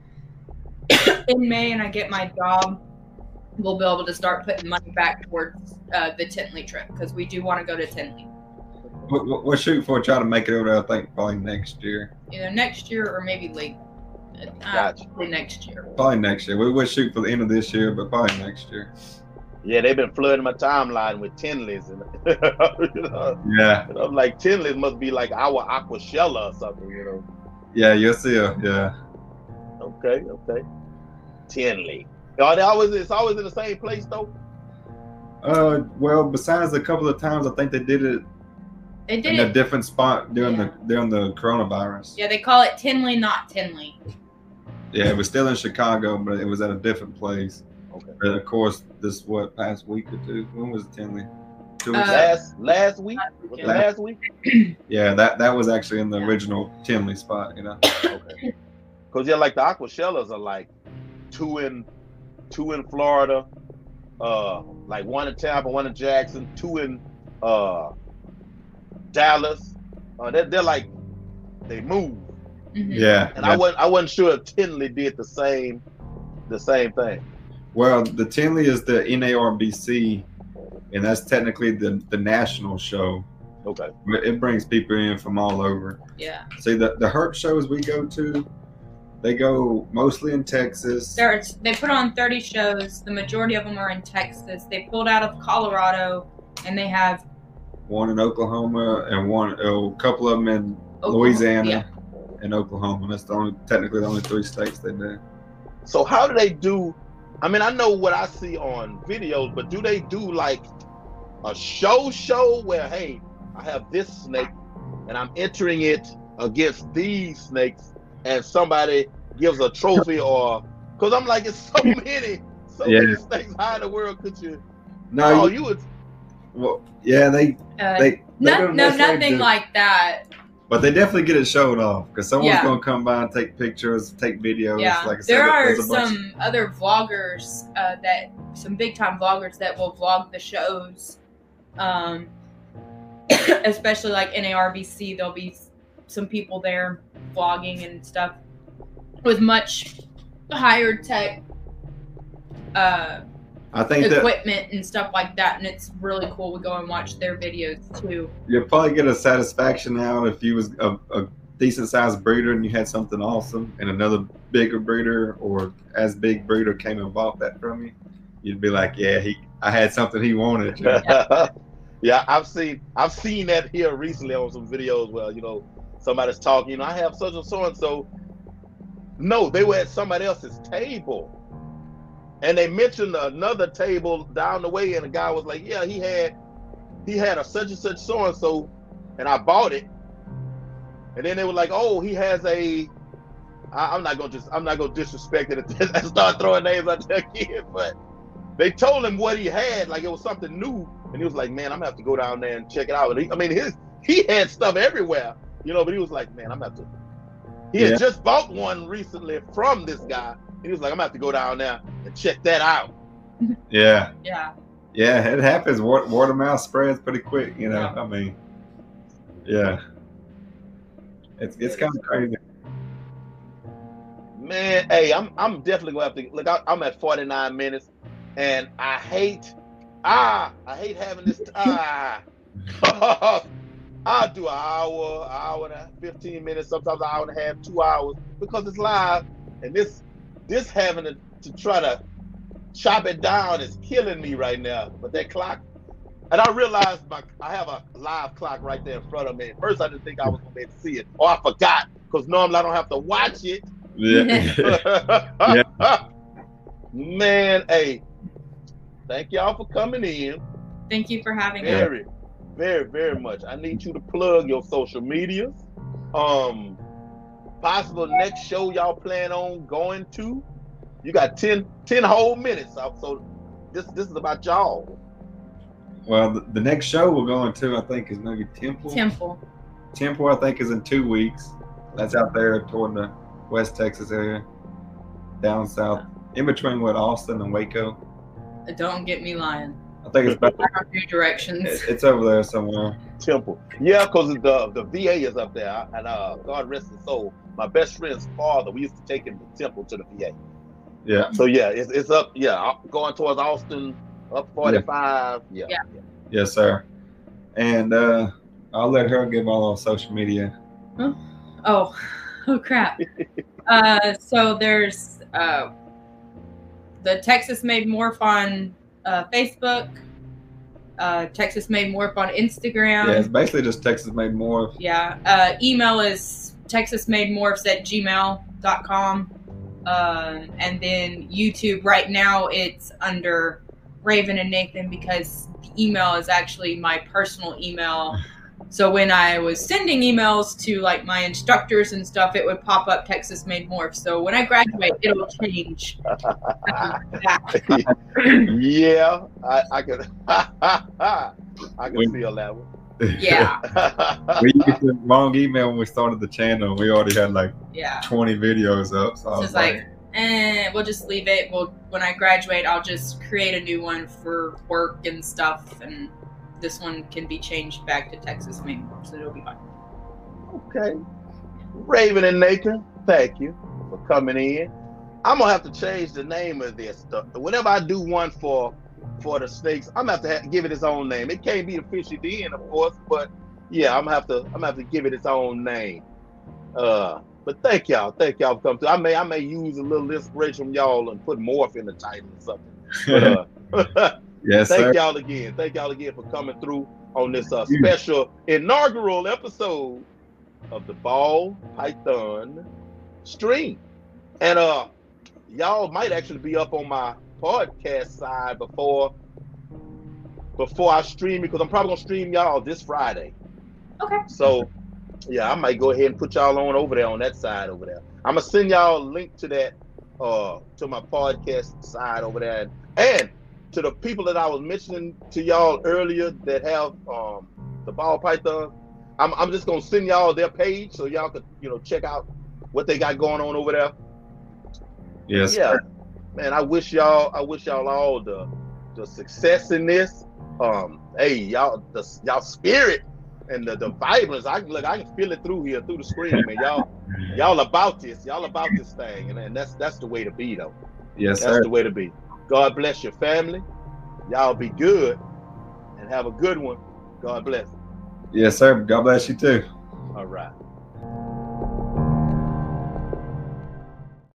in May and I get my job, we'll be able to start putting money back towards uh, the Tinley trip because we do want to go to Tinley we- we- we're shooting for trying to make it over there. I think probably next year. either next year or maybe late. Uh, Gotcha. probably next year. Probably next year. We would shoot for the end of this year, but probably next year. Yeah, they've been flooding my timeline with Tinleys, and you know, Yeah, and I'm like, Tinleys must be like our Aquashella or something, you know. yeah, you'll see. Her. Yeah. Okay, okay. Tinley. Are they always? It's always in the same place though. Uh, well, besides a couple of times, I think they did it They did in a it. different spot during Yeah. the during the coronavirus. Yeah, they call it Tinley, not Tinley. Yeah, it was still in Chicago, but it was at a different place. Okay. And of course, this what past week or two. When was it, Tinley? Two weeks Uh, ago? Last last week. Was it Yeah. last week? Yeah, that that was actually in the original Tinley spot. You know. Okay. Cause yeah, like the Aquashellas are like two in two in Florida, uh, like one in Tampa, one in Jackson, two in uh Dallas. Uh, they're, they're like they move, Mhm. Yeah. and yeah. I wasn't I wasn't sure if Tinley did the same the same thing. Well, the Tinley is the N A R B C, and that's technically the the national show. Okay. It brings people in from all over. Yeah. See, the the herp shows we go to, they go mostly in Texas. There's, they put on thirty shows. The majority of them are in Texas. They pulled out of Colorado, and they have One in Oklahoma and one a couple of them in Oklahoma- Louisiana yeah. and Oklahoma. That's the only technically the only three states they do. So how do they do? I mean, I know what I see on videos, but do they do like a show show where, hey, I have this snake and I'm entering it against these snakes, and somebody gives a trophy, or because I'm like, it's so many, so Yeah. many snakes. How in the world could you? No, Oh, you, you would. well, yeah, they Uh, they, they no, don't no, necessarily nothing do- like that. But they definitely get it showed off because someone's Yeah. gonna come by and take pictures, take videos. Yeah, Like I said, there are there's a bunch- some other vloggers uh, that some big time vloggers that will vlog the shows, um, especially like N A R B C. There'll be some people there vlogging and stuff with much higher tech uh, I think that equipment and stuff like that, and it's really cool. We go and watch their videos too. you'll probably get a satisfaction out if you was a, a decent sized breeder and you had something awesome, and another bigger breeder or as big breeder came and bought that from you. You'd be like, yeah, he, I had something he wanted. You know? Yeah, I've seen I've seen that here recently on some videos where, you know, somebody's talking, you know, I have such and so and so. No, they were at somebody else's table. And they mentioned another table down the way, and the guy was like, yeah, he had he had a such and such so and so, and I bought it. And then they were like, oh, he has a I, I'm not gonna just I'm not gonna disrespect it and start throwing names out there again. But they told him what he had, like it was something new, and he was like, "Man, I'm gonna have to go down there and check it out." And he, I mean, his he had stuff everywhere, you know, but he was like, "Man, I'm gonna have to." He Yeah. had just bought one recently from this guy. And he was like, "I'm gonna have to go down there and check that out." Yeah. Yeah. Yeah, it happens. Word, word of mouth spreads pretty quick, you know. Yeah. I mean, yeah. It's it's kind of crazy. Man, hey, I'm I'm definitely gonna have to look. I, I'm at forty-nine minutes, and I hate ah I hate having this ah. I'll do an hour, hour and a fifteen minutes, sometimes an hour and a half, two hours, because it's live, and this this having to, to try to chop it down is killing me right now. But that clock, and I realized my I have a live clock right there in front of me. At first, I didn't think I was gonna be able to see it, or I forgot, because normally I don't have to watch it. Yeah. Man, hey, thank y'all for coming in. Thank you for having us. Very, very, very much. I need you to plug your social medias. Um, possible next show y'all plan on going to. You got ten, ten whole minutes. So, so this this is about y'all. Well, the, the next show we're going to, I think, is maybe Temple. Temple. Temple, I think, is in two weeks. That's out there toward the West Texas area, down south, in between what Austin and Waco. Don't get me lying. I think it's about, I don't do directions. it- it's over there somewhere. Temple. Yeah, because the the V A is up there, and uh, God rest his soul. My best friend's father, we used to take him to Temple to the V A. Yeah. So yeah, it's it's up. Yeah, up- going towards Austin, up forty-five. Yeah. Yeah. yeah. Yes, sir. And uh, I'll let her give all our social media. Oh, oh crap. uh, so there's uh, the Texas Made Morph on uh, Facebook, uh, Texas Made Morph on Instagram. Yeah, it's basically just Texas Made More. Yeah. Uh, email is texasmademorphs at gmail dot com. Um, and then YouTube right now it's under Raven and Nathan because the email is actually my personal email. So when I was sending emails to like my instructors and stuff, it would pop up Texas Made Morph. So when I graduate, it'll change. Yeah, I, I can I can We- feel that one. Yeah. We used the wrong email when we started the channel. We already had like Yeah. twenty videos up. So I So was it's like, eh, we'll just leave it. Well, when I graduate, I'll just create a new one for work and stuff, and this one can be changed back to Texas Made Morph, so it'll be fine. Okay. Raven and Nathan, thank you for coming in. I'm gonna have to change the name of this stuff. Whenever I do one for for the snakes, I'm gonna have to have, give it its own name. It can't be the Fishy Den, of course, but yeah, I'm gonna have to I'm gonna have to give it its own name. Uh, but thank y'all, thank y'all for coming through. I may I may use a little inspiration from y'all and put Morph in the title or something. But, uh, yes, thank sir. y'all again. Thank y'all again for coming through on this uh, special inaugural episode of the Ball Python stream. And uh, y'all might actually be up on my podcast side before before I stream, because I'm probably gonna stream y'all this Friday. Okay. So yeah, I might go ahead and put y'all on over there on that side over there. I'm gonna send y'all a link to that uh to my podcast side over there, and, and to the people that I was mentioning to y'all earlier that have um the Ball Python. I'm I'm just gonna send y'all their page so y'all could, you know, check out what they got going on over there. Yes, Yeah, sir. man, I wish y'all I wish y'all all the the success in this. Um, hey, y'all the y'all spirit and the, the vibrance. I can look, I can feel it through here, through the screen, man. Y'all y'all about this, y'all about this thing, and, and that's that's the way to be though. Yes, That's sir. the way to be. God bless your family. Y'all be good and have a good one. God bless. Yes, sir. God bless you too. All right.